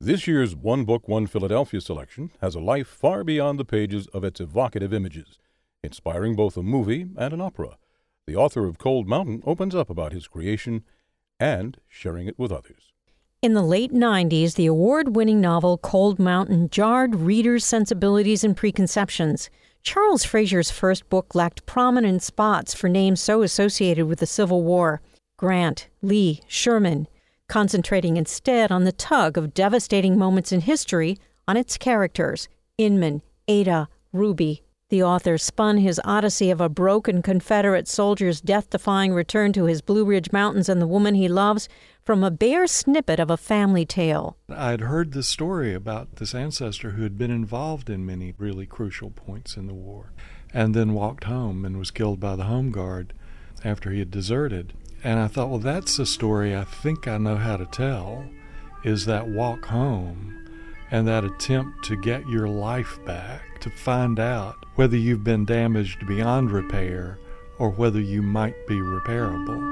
This year's One Book, One Philadelphia selection has a life far beyond the pages of its evocative images, inspiring both a movie and an opera. The author of Cold Mountain opens up about his creation and sharing it with others. In the late 90s, the award-winning novel Cold Mountain jarred readers' sensibilities and preconceptions. Charles Frazier's first book lacked prominent spots for names so associated with the Civil War: Grant, Lee, Sherman, concentrating instead on the tug of devastating moments in history on its characters: Inman, Ada, Ruby. The author spun his odyssey of a broken Confederate soldier's death-defying return to his Blue Ridge Mountains and the woman he loves from a bare snippet of a family tale. I'd heard this story about this ancestor who had been involved in many really crucial points in the war, and then walked home and was killed by the Home Guard after he had deserted. And I thought, well, that's a story I think I know how to tell, is that walk home and that attempt to get your life back, to find out whether you've been damaged beyond repair or whether you might be repairable.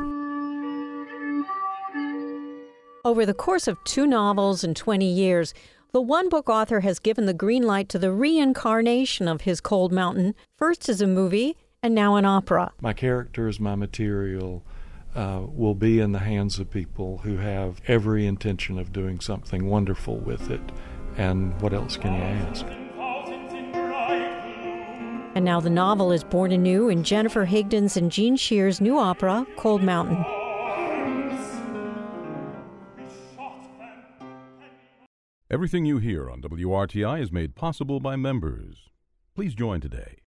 Over the course of 2 novels and 20 years, the one-book author has given the green light to the reincarnation of his Cold Mountain, first as a movie and now an opera. My characters, my material, will be in the hands of people who have every intention of doing something wonderful with it. And what else can you ask? And now the novel is born anew in Jennifer Higdon's and Gene Shear's new opera, Cold Mountain. Everything you hear on WRTI is made possible by members. Please join today.